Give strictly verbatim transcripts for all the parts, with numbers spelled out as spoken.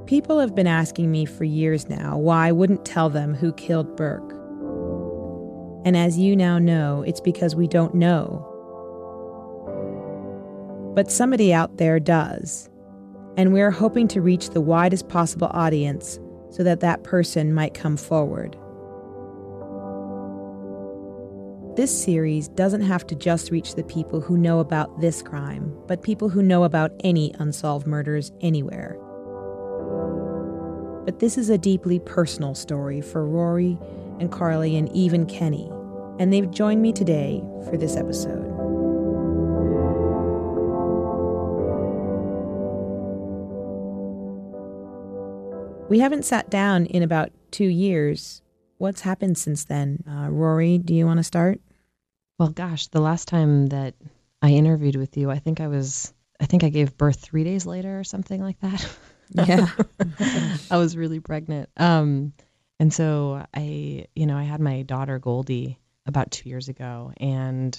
People have been asking me for years now why I wouldn't tell them who killed Burke. And as you now know, it's because we don't know. But somebody out there does. And we're hoping to reach the widest possible audience so that that person might come forward. This series doesn't have to just reach the people who know about this crime, but people who know about any unsolved murders anywhere. But this is a deeply personal story for Rory and Carly and even Kenny, and they've joined me today for this episode. We haven't sat down in about two years. What's happened since then? Uh, Rory, do you want to start? Well, gosh, the last time that I interviewed with you, I think I was, I think I gave birth three days later or something like that. Yeah. I was really pregnant. Um, and so I, you know, I had my daughter Goldie about two years ago, and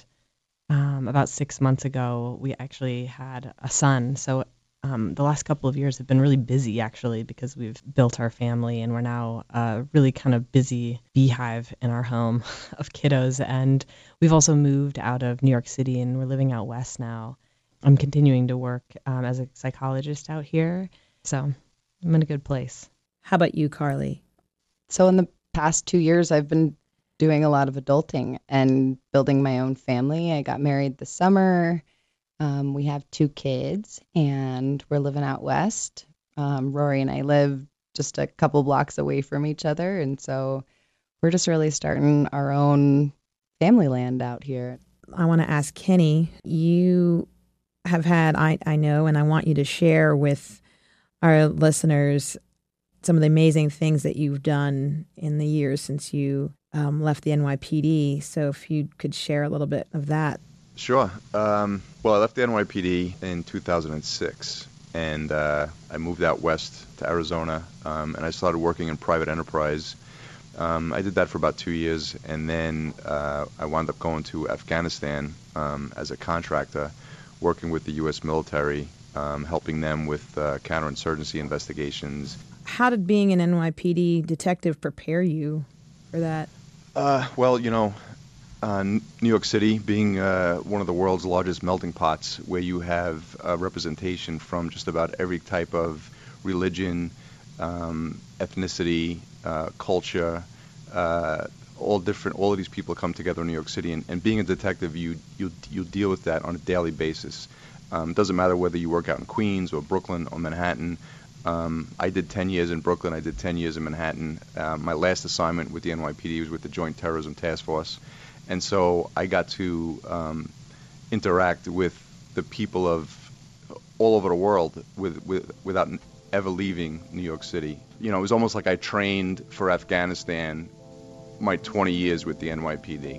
um, about six months ago, we actually had a son. So Um, the last couple of years have been really busy, actually, because we've built our family and we're now a really kind of busy beehive in our home of kiddos. And we've also moved out of New York City and we're living out west now. I'm continuing to work um, as a psychologist out here. So I'm in a good place. How about you, Carly? So in the past two years, I've been doing a lot of adulting and building my own family. I got married this summer. Um, we have two kids, and we're living out west. Um, Rory and I live just a couple blocks away from each other, and so we're just really starting our own family land out here. I want to ask Kenny, you have had, I, I know, and I want you to share with our listeners some of the amazing things that you've done in the years since you um, left the N Y P D. So if you could share a little bit of that. Sure. Um, well, I left the N Y P D in two thousand six, and uh, I moved out west to Arizona, um, and I started working in private enterprise. Um, I did that for about two years, and then uh, I wound up going to Afghanistan um, as a contractor, working with the U S military, um, helping them with uh, counterinsurgency investigations. How did being an N Y P D detective prepare you for that? Uh, well, you know, Uh, New York City being uh, one of the world's largest melting pots, where you have uh, representation from just about every type of religion, um, ethnicity, uh, culture, uh, all different. All of these people come together in New York City, and, and being a detective, you you you deal with that on a daily basis. Um, it doesn't matter whether you work out in Queens or Brooklyn or Manhattan. Um, I did ten years in Brooklyn. I did ten years in Manhattan. Uh, my last assignment with the N Y P D was with the Joint Terrorism Task Force. And so I got to um, interact with the people of all over the world with, with, without ever leaving New York City. You know, it was almost like I trained for Afghanistan my twenty years with the N Y P D.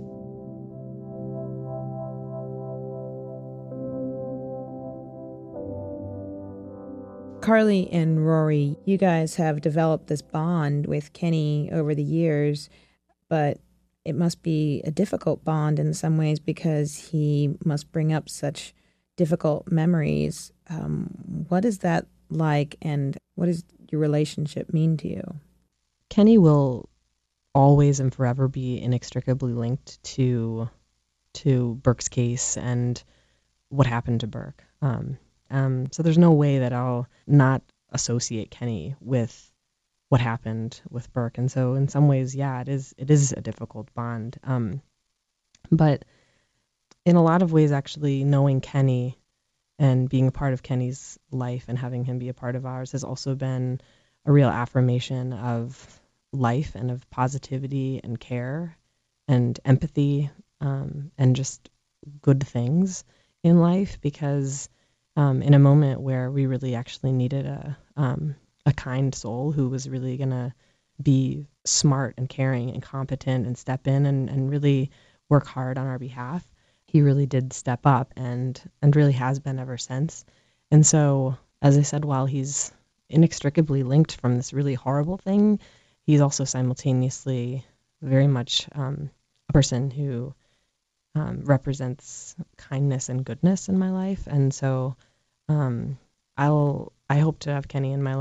Carly and Rory, you guys have developed this bond with Kenny over the years, but it must be a difficult bond in some ways because he must bring up such difficult memories. Um, what is that like, and what does your relationship mean to you? Kenny will always and forever be inextricably linked to to Burke's case and what happened to Burke. Um, um, so there's no way that I'll not associate Kenny with what happened with Burke. And so in some ways, yeah, it is it is a difficult bond. Um, but in a lot of ways, actually, knowing Kenny and being a part of Kenny's life and having him be a part of ours has also been a real affirmation of life and of positivity and care and empathy um, and just good things in life, because um, in a moment where we really actually needed a um, a kind soul who was really going to be smart and caring and competent and step in and, and really work hard on our behalf, he really did step up and and really has been ever since. And so, as I said, while he's inextricably linked from this really horrible thing, he's also simultaneously very much um, a person who um, represents kindness and goodness in my life. And so um, I'll I hope to have Kenny in my life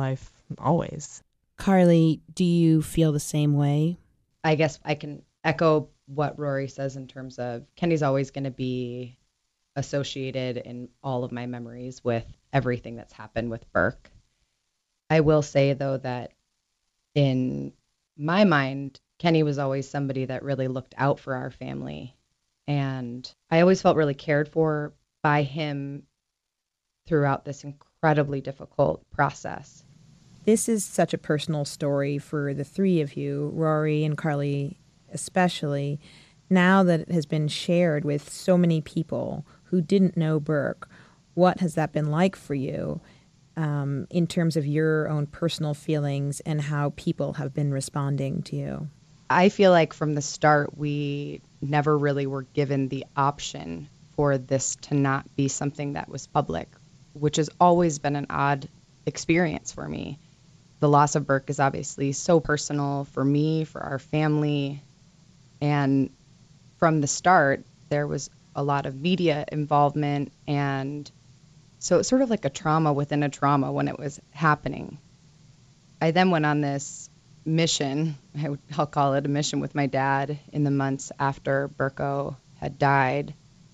always. Carly, do you feel the same way? I guess I can echo what Rory says in terms of Kenny's always going to be associated in all of my memories with everything that's happened with Burke. I will say, though, that in my mind, Kenny was always somebody that really looked out for our family. And I always felt really cared for by him throughout this incredibly difficult process. This is such a personal story for the three of you, Rory and Carly especially, now that it has been shared with so many people who didn't know Burke. What has that been like for you um, in terms of your own personal feelings and how people have been responding to you? I feel like from the start, we never really were given the option for this to not be something that was public, which has always been an odd experience for me. The loss of Burke is obviously so personal for me, for our family. And from the start, there was a lot of media involvement. And so it's sort of like a trauma within a trauma when it was happening. I then went on this mission, I would, I'll call it a mission with my dad in the months after Burko had died,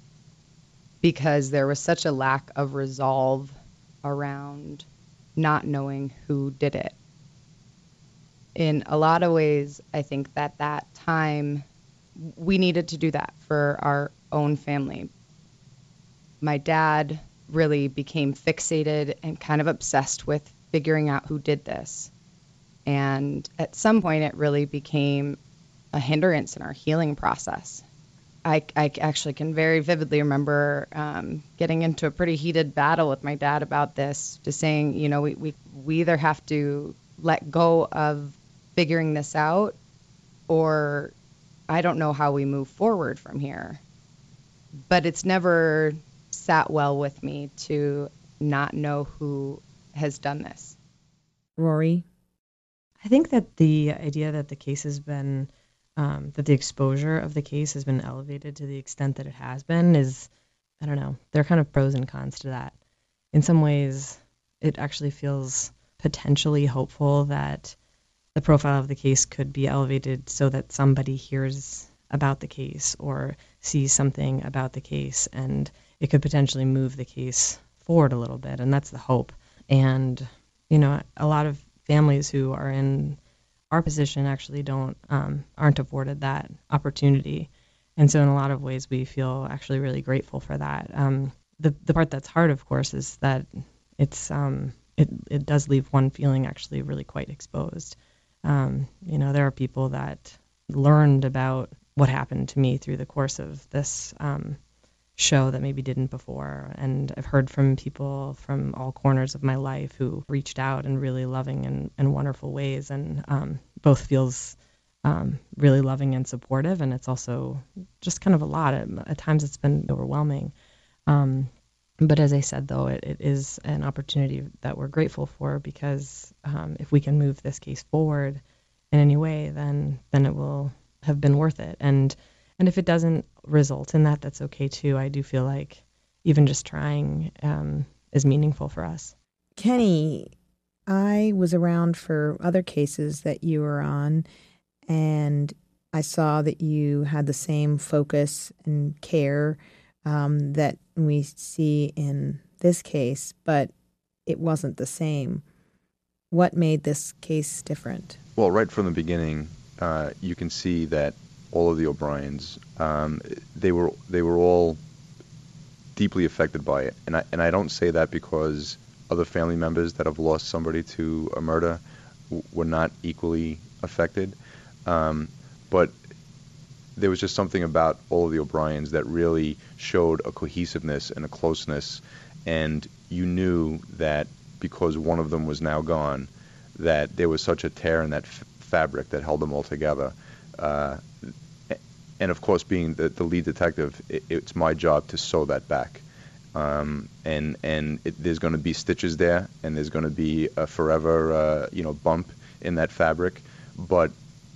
because there was such a lack of resolve around not knowing who did it. In a lot of ways, I think that that time we needed to do that for our own family. My dad really became fixated and kind of obsessed with figuring out who did this. And at some point, it really became a hindrance in our healing process. I, I actually can very vividly remember um, getting into a pretty heated battle with my dad about this, just saying, you know, we, we, we either have to let go of figuring this out, or I don't know how we move forward from here. But it's never sat well with me to not know who has done this. Rory? I think that the idea that the case has been, um, that the exposure of the case has been elevated to the extent that it has been is, I don't know, there are kind of pros and cons to that. In some ways, it actually feels potentially hopeful that the profile of the case could be elevated so that somebody hears about the case or sees something about the case, and it could potentially move the case forward a little bit, and that's the hope. And, you know, a lot of families who are in our position actually don't um, aren't afforded that opportunity, and so in a lot of ways we feel actually really grateful for that. Um, the the part that's hard, of course, is that it's um, it it does leave one feeling actually really quite exposed. Um, you know, there are people that learned about what happened to me through the course of this um, show that maybe didn't before. And I've heard from people from all corners of my life who reached out in really loving and, and wonderful ways. And um, both feels um, really loving and supportive. And it's also just kind of a lot. At, at times it's been overwhelming. Um, but as I said, though, it, it is an opportunity that we're grateful for, because um, if we can move this case forward in any way, then then it will have been worth it. And and if it doesn't result in that, that's okay too. I do feel like even just trying um, is meaningful for us. Kenny, I was around for other cases that you were on, and I saw that you had the same focus and care um, that we see in this case, but it wasn't the same. What made this case different? Well, right from the beginning, uh, you can see that all of the O'Briens, um, they were they were all deeply affected by it, and I and I don't say that because other family members that have lost somebody to a murder w- were not equally affected, um, but there was just something about all of the O'Briens that really showed a cohesiveness and a closeness, and you knew that because one of them was now gone, that there was such a tear in that f- fabric that held them all together. Uh, and of course, being the, the lead detective, it, it's my job to sew that back. Um, and and it, there's going to be stitches there, and there's going to be a forever, uh, you know, bump in that fabric. But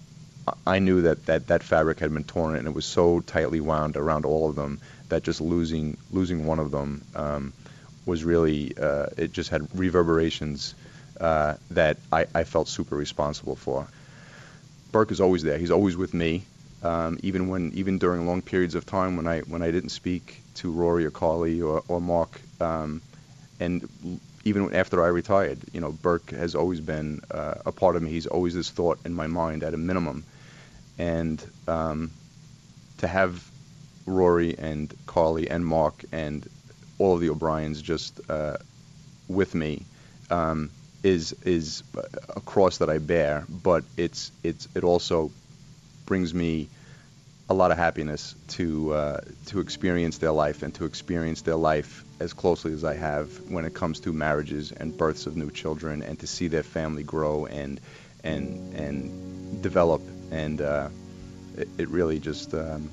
I knew that, that that fabric had been torn, and it was so tightly wound around all of them that just losing losing one of them um, was really, uh, it just had reverberations uh, that I, I felt super responsible for. Burke is always there. He's always with me, um, even when even during long periods of time when I when I didn't speak to Rory or Carly or, or Mark, um, and even after I retired, you know, Burke has always been uh, a part of me. He's always this thought in my mind at a minimum, and um, to have Rory and Carly and Mark and all of the O'Briens just uh, with me um, is is a cross that I bear, but it's it's it also brings me a lot of happiness to uh, to experience their life and to experience their life as closely as I have when it comes to marriages and births of new children, and to see their family grow and and and develop, and uh, it, it really just um,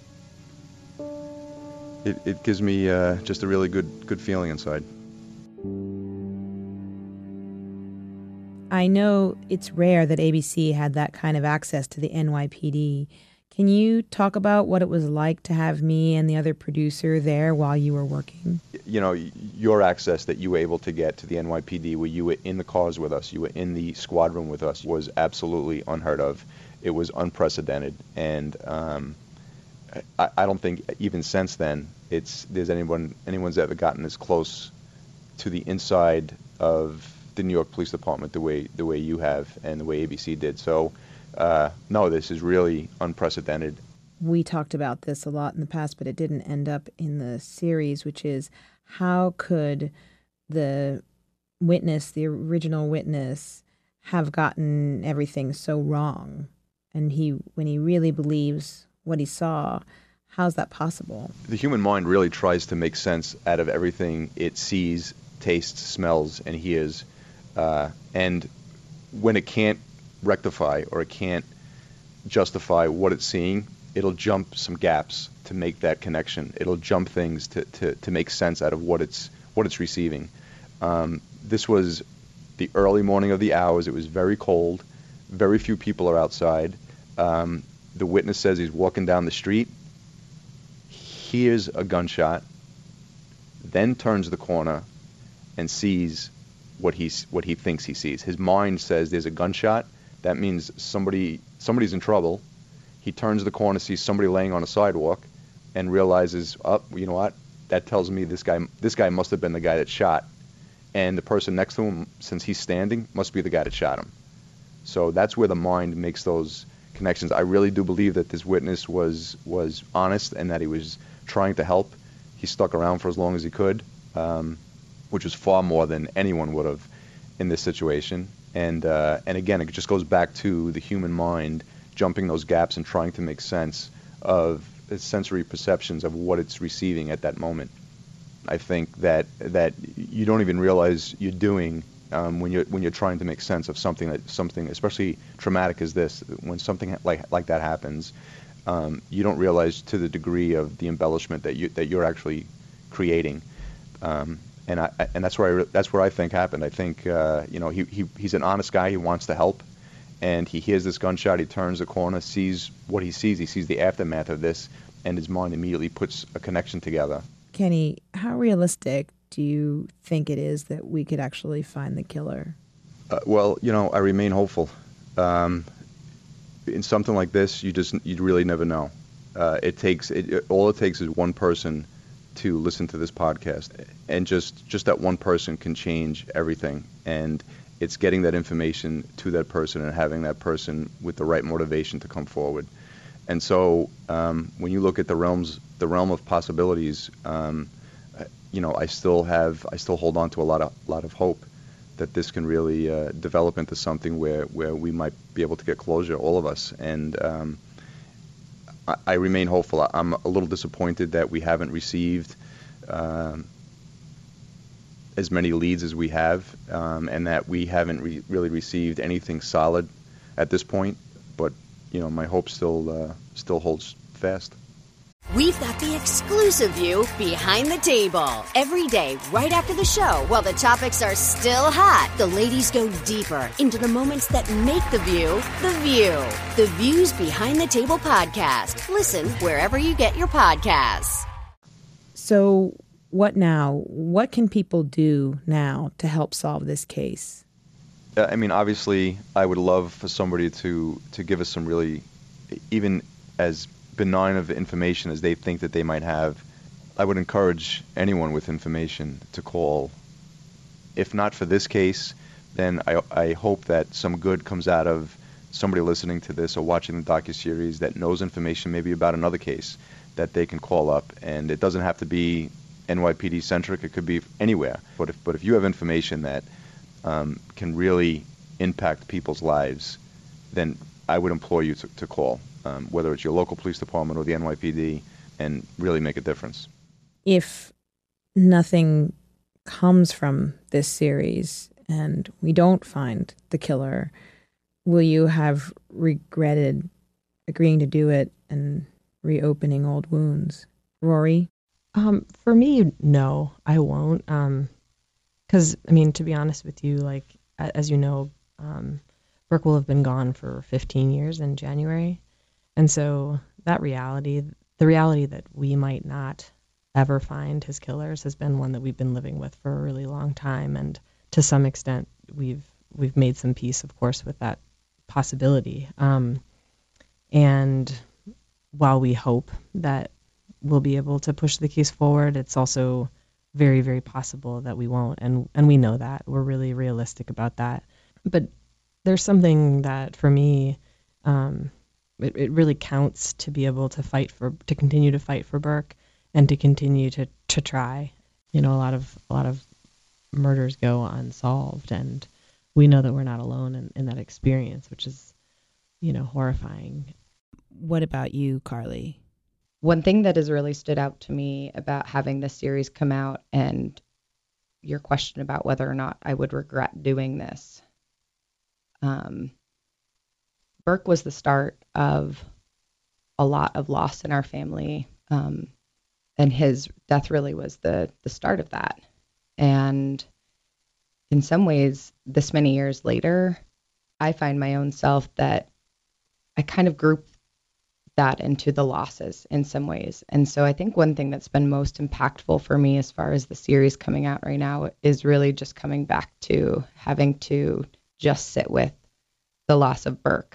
it, it gives me uh, just a really good good feeling inside. I know it's rare that A B C had that kind of access to the N Y P D. Can you talk about what it was like to have me and the other producer there while you were working? You know, your access that you were able to get to the N Y P D, where you were in the cars with us, you were in the squadron with us, was absolutely unheard of. It was unprecedented, and um, I, I don't think even since then it's there's anyone anyone's ever gotten as close to the inside of the New York Police Department the way the way you have and the way A B C did. So. Uh, no, this is really unprecedented. We talked about this a lot in the past, but it didn't end up in the series, which is how could the witness, the original witness, have gotten everything so wrong? And he, when he really believes what he saw, how's that possible? The human mind really tries to make sense out of everything it sees, tastes, smells, and hears. Uh, and when it can't rectify or it can't justify what it's seeing, it'll jump some gaps to make that connection. It'll jump things to, to, to make sense out of what it's what it's receiving. Um, this was the early morning of the hours. It was very cold. Very few people are outside. Um, the witness says he's walking down the street, hears a gunshot, then turns the corner and sees what he's what he thinks he sees. His mind says there's a gunshot. That means somebody somebody's in trouble. He turns the corner, sees somebody laying on a sidewalk, and realizes, oh, you know what? That tells me this guy this guy must have been the guy that shot. And the person next to him, since he's standing, must be the guy that shot him. So that's where the mind makes those connections. I really do believe that this witness was was honest and that he was trying to help. He stuck around for as long as he could, um, which was far more than anyone would have in this situation. And uh, and again, it just goes back to the human mind jumping those gaps and trying to make sense of its sensory perceptions of what it's receiving at that moment. I think that that you don't even realize you're doing um, when you're when you're trying to make sense of something that something especially traumatic as this. When something like like that happens, um, you don't realize to the degree of the embellishment that you that you're actually creating. Um, And I and that's where I, that's where I think happened. I think uh, you know he, he he's an honest guy. He wants to help, and he hears this gunshot. He turns the corner, sees what he sees. He sees the aftermath of this, and his mind immediately puts a connection together. Kenny, how realistic do you think it is that we could actually find the killer? Uh, well, you know, I remain hopeful. Um, in something like this, you just you really never know. Uh, it takes it, all it takes is one person to listen to this podcast, and just just that one person can change everything. And it's getting that information to that person and having that person with the right motivation to come forward. And so um, when you look at the realms the realm of possibilities, um, you know, I still have I still hold on to a lot of lot of hope that this can really uh, develop into something where where we might be able to get closure, all of us. And um, I remain hopeful. I'm a little disappointed that we haven't received um, as many leads as we have, um, and that we haven't re- really received anything solid at this point. But you know, my hope still uh, still holds fast. We've got the exclusive view behind the table. Every day, right after the show, while the topics are still hot, the ladies go deeper into the moments that make the view the view. The Views Behind the Table podcast. Listen wherever you get your podcasts. So what now? What can people do now to help solve this case? I mean, obviously, I would love for somebody to, to give us some really, even as benign of information as they think that they might have. I would encourage anyone with information to call. If not for this case, then I, I hope that some good comes out of somebody listening to this or watching the docuseries that knows information maybe about another case that they can call up. And it doesn't have to be N Y P D centric. It could be anywhere. But if, but if you have information that um, can really impact people's lives, then I would implore you to, to call, um, whether it's your local police department or the N Y P D, and really make a difference. If nothing comes from this series and we don't find the killer, will you have regretted agreeing to do it and reopening old wounds? Rory? Um, for me, no, I won't. Um, because, I mean, to be honest with you, like, as you know, um, Burke will have been gone for fifteen years in January. And so that reality, the reality that we might not ever find his killers, has been one that we've been living with for a really long time. And to some extent, we've we've made some peace, of course, with that possibility. Um, and while we hope that we'll be able to push the case forward, it's also very, very possible that we won't. And, and we know that. We're really realistic about that. But there's something that, for me, um, it, it really counts to be able to fight for, to continue to fight for Burke and to continue to, to try. You know, a lot of, a lot of murders go unsolved, and we know that we're not alone in, in that experience, which is, you know, horrifying. What about you, Carly? One thing that has really stood out to me about having this series come out, and your question about whether or not I would regret doing this. Um, Burke was the start of a lot of loss in our family, um, and his death really was the the start of that. And in some ways, this many years later, I find my own self that I kind of group that into the losses in some ways. And so I think one thing that's been most impactful for me as far as the series coming out right now is really just coming back to having to just sit with the loss of Burke.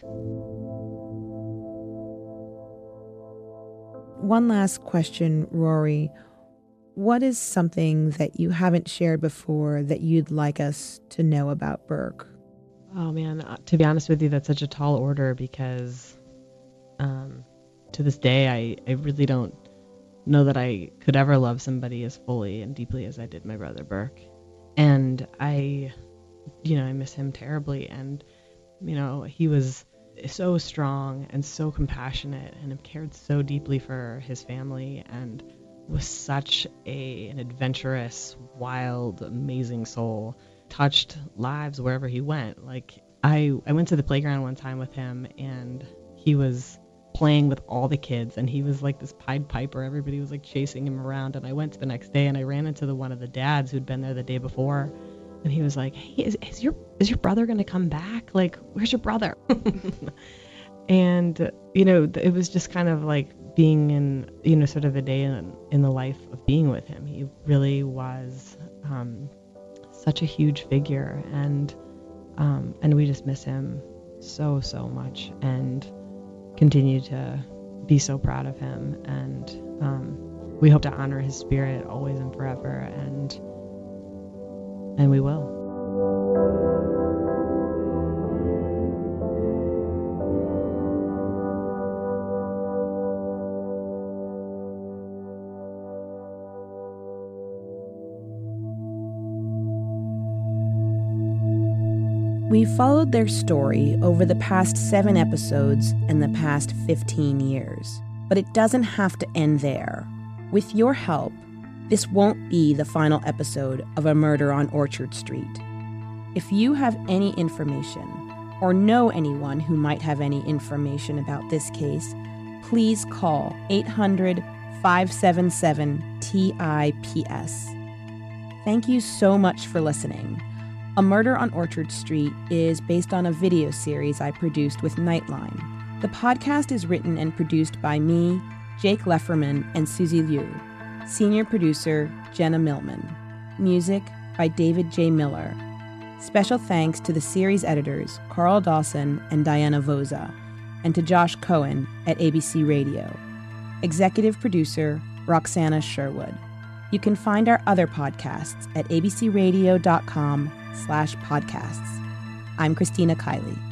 One last question, Rory. What is something that you haven't shared before that you'd like us to know about Burke? Oh, man, uh, to be honest with you, that's such a tall order because um, to this day, I, I really don't know that I could ever love somebody as fully and deeply as I did my brother Burke. And I, you know, I miss him terribly. And, you know, he was so strong and so compassionate and cared so deeply for his family and was such a an adventurous, wild, amazing soul. Touched lives wherever he went. Like, I, I went to the playground one time with him, and he was playing with all the kids, and he was like this Pied Piper. Everybody was like chasing him around. And I went the next day, and I ran into the one of the dads who'd been there the day before, and he was like, "Hey, is, is your is your brother gonna come back? Like, where's your brother?" And you know, it was just kind of like being in, you know, sort of a day in in the life of being with him. He really was um, such a huge figure, and um, and we just miss him so so much, and continue to be so proud of him. And um, we hope to honor his spirit always and forever, and and we will. We followed their story over the past seven episodes and the past fifteen years. But it doesn't have to end there. With your help, this won't be the final episode of A Murder on Orchard Street. If you have any information, or know anyone who might have any information about this case, please call eight hundred, five seven seven, T I P S. Thank you so much for listening. A Murder on Orchard Street is based on a video series I produced with Nightline. The podcast is written and produced by me, Jake Lefferman, and Susie Liu. Senior producer, Jenna Millman. Music by David J. Miller. Special thanks to the series editors, Carl Dawson and Diana Voza, and to Josh Cohen at A B C Radio. Executive producer, Roxana Sherwood. You can find our other podcasts at abcradio.com slash podcasts. I'm Christina Kiley.